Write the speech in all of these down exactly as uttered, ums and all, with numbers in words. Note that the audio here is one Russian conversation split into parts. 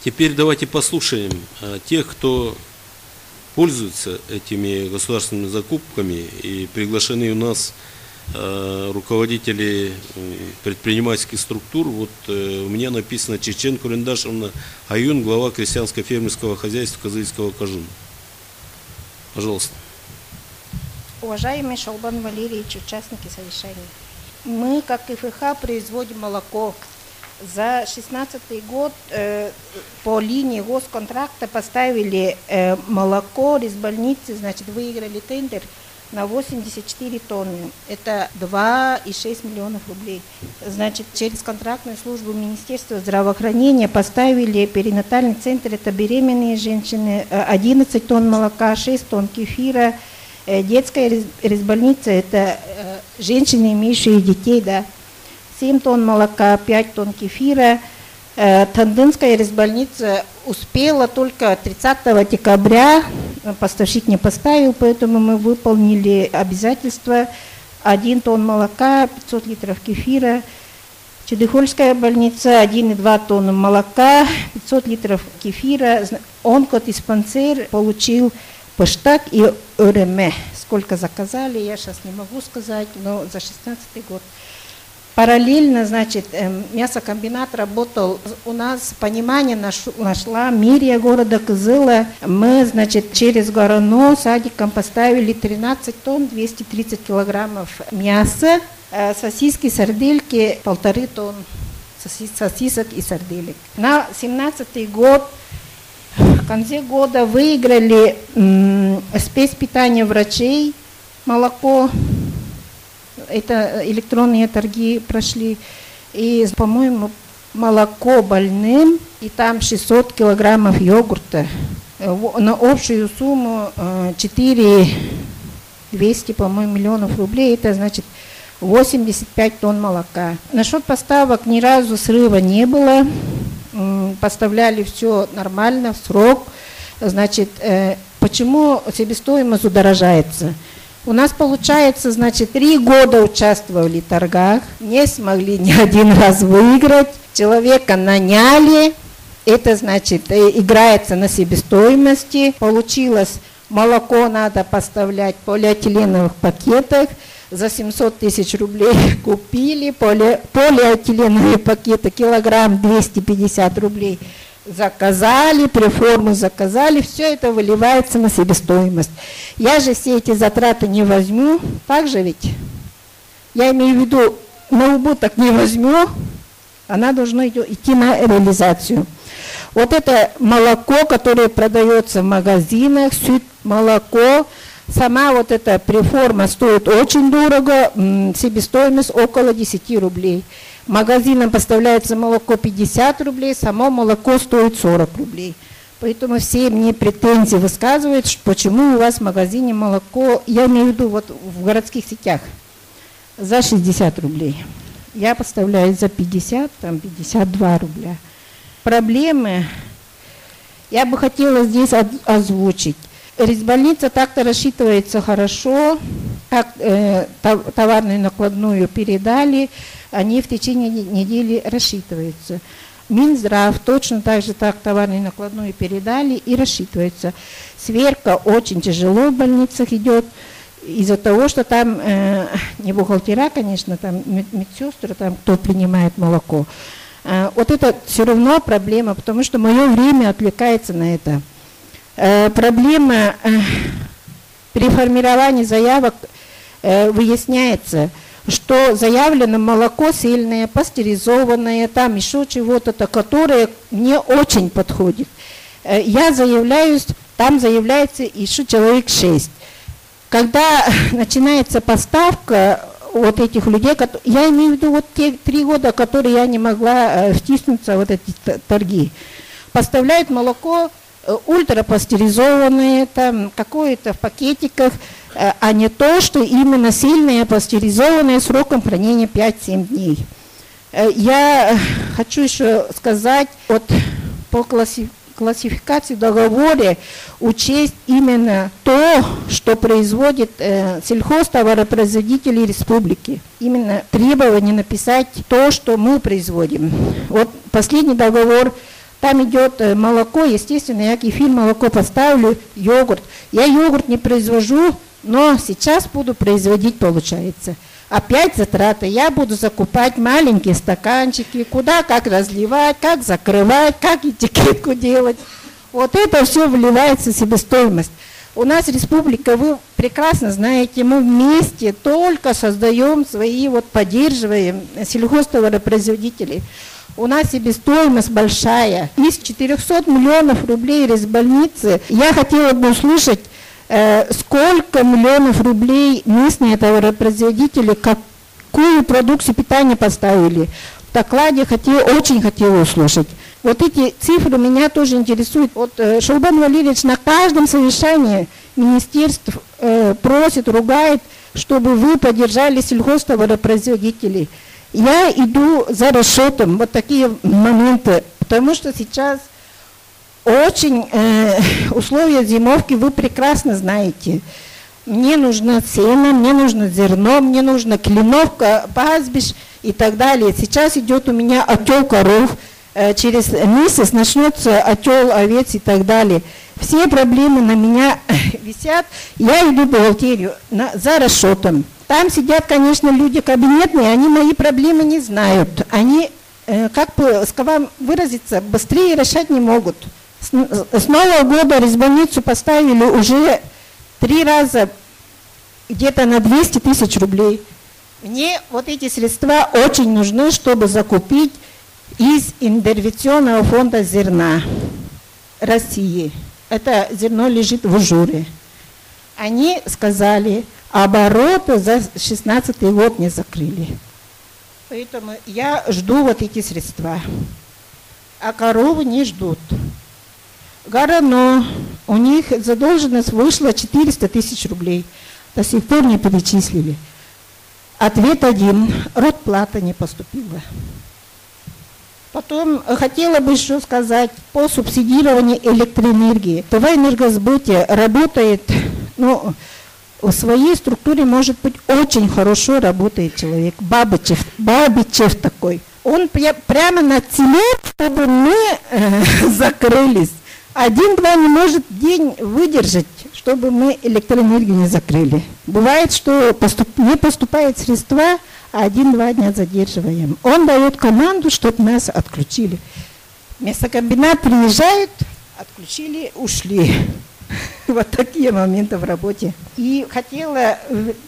Теперь давайте послушаем тех, кто пользуется этими государственными закупками, и приглашены у нас руководители предпринимательских структур. Вот у меня написано Чечен Курендашевна Аюн, глава крестьянско-фермерского хозяйства Козыльского Кожуна. Пожалуйста. Уважаемый Шалбан Валерьевич, участники совещания, мы, как КФХ, производим молоко. За шестнадцатый год э, по линии госконтракта поставили э, молоко из больницы, значит, выиграли тендер на восемьдесят четыре тонны. Это два и шесть миллионов рублей. Значит, через контрактную службу Министерства здравоохранения поставили перинатальный центр, это беременные женщины, одиннадцать тонн молока, шесть тонн кефира. Детская резбольница, это женщины, имеющие детей, да, семь тонн молока, пять тонн кефира. Тандынская резбольница успела только тридцатого декабря, поставщик не поставил, поэтому мы выполнили обязательства. один тонн молока, пятьсот литров кефира. Чудыхольская больница, один и два тонны молока, пятьсот литров кефира. Онкодиспансер получил Пыштак и ОРМ. Сколько заказали, я сейчас не могу сказать, но за шестнадцатый год. Параллельно, значит, мясокомбинат работал. У нас понимание нашла мэрия города Кызыла. Мы, значит, через Горано садиком поставили тринадцать тонн, двести тридцать килограммов мяса, сосиски, сардельки, полторы тонны сосисок и сарделек. На семнадцатый год, в конце года, выиграли м, спецпитание врачей, молоко. Это электронные торги прошли. И, по-моему, молоко больным, и там шестьсот килограммов йогурта. На общую сумму четыре тысячи двести, по-моему, миллионов рублей. Это значит восемьдесят пять тонн молока. Насчет поставок ни разу срыва не было. Поставляли все нормально, в срок. Значит, почему себестоимость удорожается? У нас получается, значит, три года участвовали в торгах, не смогли ни один раз выиграть, человека наняли, это, значит, играется на себестоимости. Получилось, молоко надо поставлять в полиэтиленовых пакетах, за семьсот тысяч рублей купили, поли, полиэтиленовые пакеты, килограмм двести пятьдесят рублей. Заказали, преформу заказали, все это выливается на себестоимость. Я же все эти затраты не возьму, так же ведь? Я имею в виду, на убыток не возьму, она должна идти на реализацию. Вот это молоко, которое продается в магазинах, суть молоко, сама вот эта преформа стоит очень дорого, себестоимость около десяти рублей. Магазинам поставляется молоко пятьдесят рублей, само молоко стоит сорок рублей. Поэтому все мне претензии высказывают, почему у вас в магазине молоко, я имею в виду вот в городских сетях, за шестьдесят рублей. Я поставляю за пятьдесят, там пятьдесят два рубля. Проблемы я бы хотела здесь озвучить. Резбольница так-то рассчитывается хорошо, как э, товарную накладную передали, они в течение недели рассчитываются. Минздрав точно так же так товарную накладную передали и рассчитывается. Сверка очень тяжело в больницах идет из-за того, что там э, не бухгалтера, конечно, там медсестры, там кто принимает молоко. Э, вот это все равно проблема, потому что мое время отвлекается на это. Э, проблема э, при формировании заявок э, выясняется, что заявлено молоко сильное, пастеризованное, там еще чего-то, которое не очень подходит. Э, я заявляюсь, там заявляется еще человек шесть. Когда начинается поставка вот этих людей, я имею в виду вот те три года, которые я не могла втиснуться в вот эти торги, поставляют молоко ультрапастеризованное, там какое-то в пакетиках, а не то, что именно сильное пастеризованное сроком хранения пять-семь дней. Я хочу еще сказать, вот по классификации, классификации в договоре учесть именно то, что производит э, сельхозтоваропроизводители республики. Именно требование написать то, что мы производим. Вот последний договор Там идет молоко, естественно, я кефир, молоко поставлю, йогурт. Я йогурт не произвожу, но сейчас буду производить, получается. Опять затраты. Я буду закупать маленькие стаканчики, куда, как разливать, как закрывать, как этикетку делать. Вот это все вливается в себестоимость. У нас республика, вы прекрасно знаете, мы вместе только создаем свои, вот поддерживаем сельхозтоваропроизводителей. У нас себестоимость большая. Из четырехсот миллионов рублей резбольницы я хотела бы услышать, э, сколько миллионов рублей местные товаропроизводители, какую продукцию питания поставили. В докладе хотела, очень хотела услышать. Вот эти цифры меня тоже интересуют. Вот э, Шаубан Валерьевич на каждом совещании министерств э, просит, ругает, чтобы вы поддержали сельхозтоваропроизводителей. Я иду за расчетом, вот такие моменты, потому что сейчас очень э, условия зимовки вы прекрасно знаете. Мне нужно сено, мне нужно зерно, мне нужна кленовка, пастбищ и так далее. Сейчас идет у меня отел коров, э, через месяц начнется отел овец и так далее. Все проблемы на меня висят, я иду в бухгалтерию на, за расчетом. Там сидят, конечно, люди кабинетные, они мои проблемы не знают. Они, э, как бы вам выразиться, быстрее решать не могут. С, с Нового года резбольницу поставили уже три раза где-то на двести тысяч рублей. Мне вот эти средства очень нужны, чтобы закупить из интервенционного фонда зерна России. Это зерно лежит в Ужуре. Они сказали, обороты за шестнадцатый год не закрыли. Поэтому я жду вот эти средства. А коровы не ждут. Горано, у них задолженность вышла четыреста тысяч рублей. До сих пор не перечислили. Ответ один. Ротплата не поступила. Потом хотела бы еще сказать по субсидированию электроэнергии. ТВ «Энергосбытие» работает, ну, в своей структуре, может быть, очень хорошо работает человек. Бабичев, Бабичев такой. Он пря прямо нацелен, чтобы мы э, закрылись. Один-два не может день выдержать, чтобы мы электроэнергию не закрыли. Бывает, что поступ не поступают средства, а один-два дня задерживаем. Он дает команду, чтобы нас отключили. Мясокомбинат приезжает, отключили, ушли. Вот такие моменты в работе. И хотела,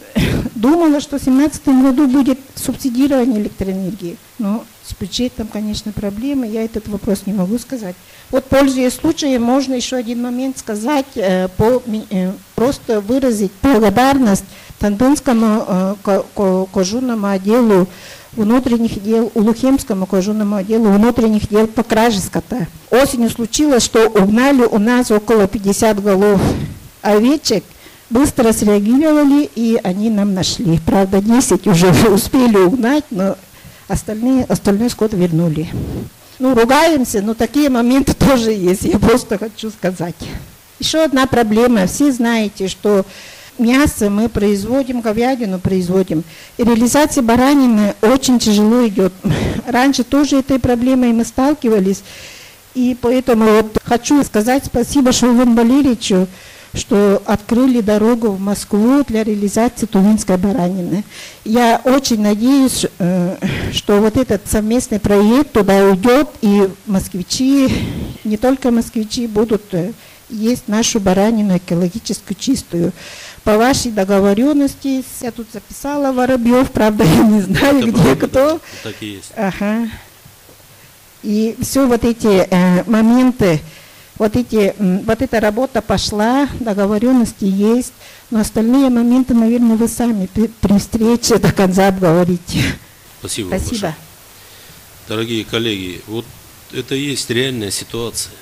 думала, что в две тысячи семнадцатом году будет субсидирование электроэнергии. Но с бюджетом, конечно, проблемы, я этот вопрос не могу сказать. Вот, пользуясь случаем, можно еще один момент сказать, э, по, э, просто выразить благодарность Тандынскому э, кожунному отделу внутренних дел, Улухемскому кожунному отделу внутренних дел по краже скота. Осенью случилось, что угнали у нас около пятидесяти голов овечек, быстро среагировали, и они нам нашли. Правда, десять уже успели угнать, но остальные, остальной скот вернули. Ну, ругаемся, но такие моменты тоже есть, я просто хочу сказать. Еще одна проблема. Все знаете, что мясо мы производим, говядину производим. И реализация баранины очень тяжело идет. Раньше тоже этой проблемой мы сталкивались. И поэтому вот хочу сказать спасибо Шаубану Валерьевичу, что открыли дорогу в Москву для реализации тувинской баранины. Я очень надеюсь, что вот этот совместный проект туда уйдет, и москвичи, не только москвичи, будут есть нашу баранину экологически чистую. По вашей договоренности, я тут записала Воробьев, правда, я не знаю, это где правда, кто. Так и есть. Ага. И все вот эти э, моменты, вот, эти, вот эта работа пошла, договоренности есть, но остальные моменты, наверное, вы сами при, при встрече до конца обговорите. Спасибо. Спасибо. Большое. Дорогие коллеги, вот это и есть реальная ситуация.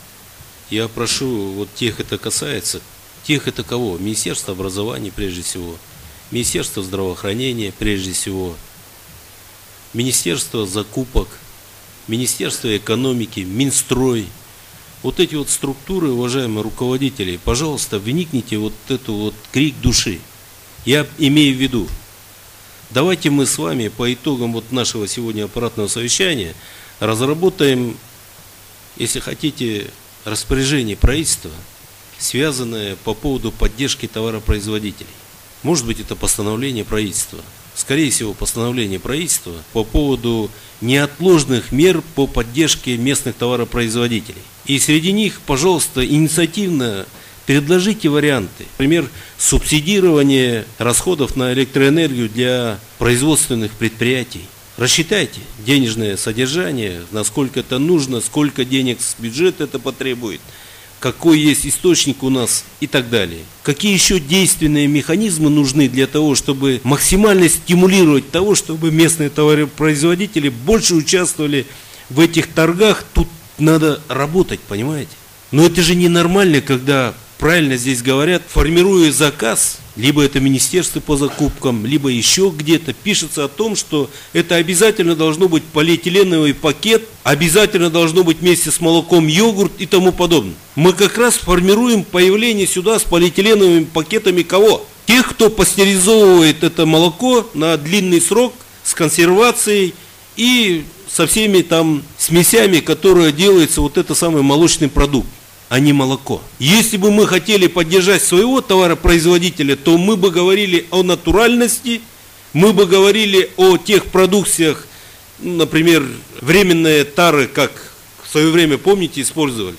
Я прошу вот тех, это касается, тех это кого? Министерство образования прежде всего, Министерство здравоохранения прежде всего, Министерство закупок, Министерство экономики, Минстрой. Вот эти вот структуры, уважаемые руководители, пожалуйста, вникните вот эту вот крик души. Я имею в виду, давайте мы с вами по итогам вот нашего сегодня аппаратного совещания разработаем если хотите, распоряжение правительства, связанное по поводу поддержки товаропроизводителей. Может быть, это постановление правительства. Скорее всего, постановление правительства по поводу неотложных мер по поддержке местных товаропроизводителей. И среди них, пожалуйста, инициативно предложите варианты. Например, субсидирование расходов на электроэнергию для производственных предприятий. Рассчитайте денежное содержание, насколько это нужно, сколько денег с бюджета это потребует, какой есть источник у нас и так далее. Какие еще действенные механизмы нужны для того, чтобы максимально стимулировать того, чтобы местные товаропроизводители больше участвовали в этих торгах. Тут надо работать, понимаете? Но это же ненормально, когда, правильно здесь говорят, формируя заказ, либо это министерство по закупкам, либо еще где-то пишется о том, что это обязательно должно быть полиэтиленовый пакет, обязательно должно быть вместе с молоком йогурт и тому подобное. Мы как раз формируем появление сюда с полиэтиленовыми пакетами кого? Тех, кто пастеризовывает это молоко на длинный срок с консервацией и со всеми там смесями, которые делается вот это самый молочный продукт, а не молоко. Если бы мы хотели поддержать своего товаропроизводителя, то мы бы говорили о натуральности, мы бы говорили о тех продукциях, например, временные тары, как в свое время, помните, использовали.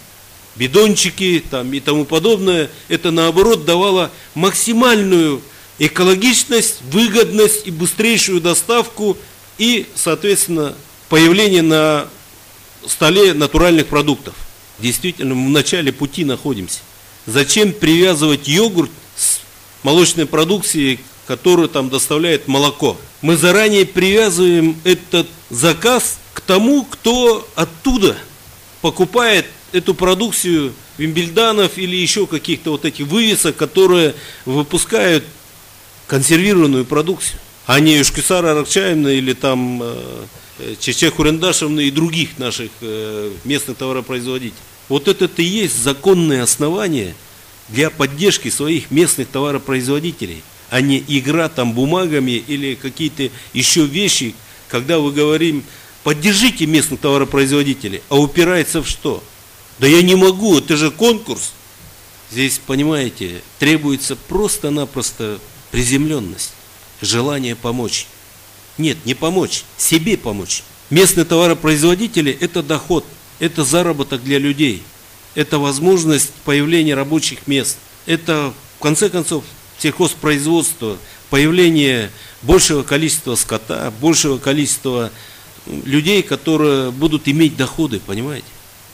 Бидончики там и тому подобное. Это наоборот давало максимальную экологичность, выгодность и быстрейшую доставку и, соответственно, появление на столе натуральных продуктов. Действительно, мы в начале пути находимся. Зачем привязывать йогурт с молочной продукцией, которую там доставляет молоко? Мы заранее привязываем этот заказ к тому, кто оттуда покупает эту продукцию вимбельданов или еще каких-то вот этих вывесок, которые выпускают консервированную продукцию, а не Юшкисара Аракчаевна или там Чечех Урендашевна и других наших местных товаропроизводителей. Вот это и есть законные основания для поддержки своих местных товаропроизводителей, а не игра там бумагами или какие-то еще вещи, когда мы говорим, поддержите местных товаропроизводителей, а упирается в что? Да я не могу, это же конкурс. Здесь, понимаете, требуется просто-напросто приземленность, желание помочь. Нет, не помочь, себе помочь. Местные товаропроизводители – это доход, это заработок для людей, это возможность появления рабочих мест, это, в конце концов, сельхозпроизводство, появление большего количества скота, большего количества людей, которые будут иметь доходы, понимаете?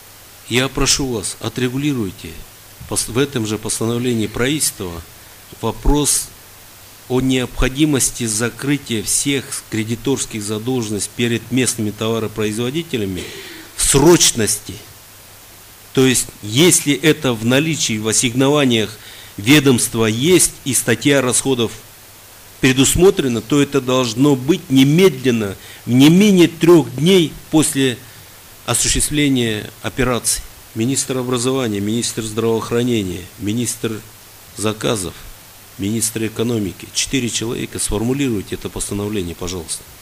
Я прошу вас, отрегулируйте в этом же постановлении правительства вопрос о необходимости закрытия всех кредиторских задолженностей перед местными товаропроизводителями в срочности. То есть, если это в наличии, в ассигнованиях ведомства есть и статья расходов предусмотрена, то это должно быть немедленно, не менее трех дней после осуществления операции. Министр образования, министр здравоохранения, министр заказов, министр экономики. Четыре человека, сформулируйте это постановление, пожалуйста.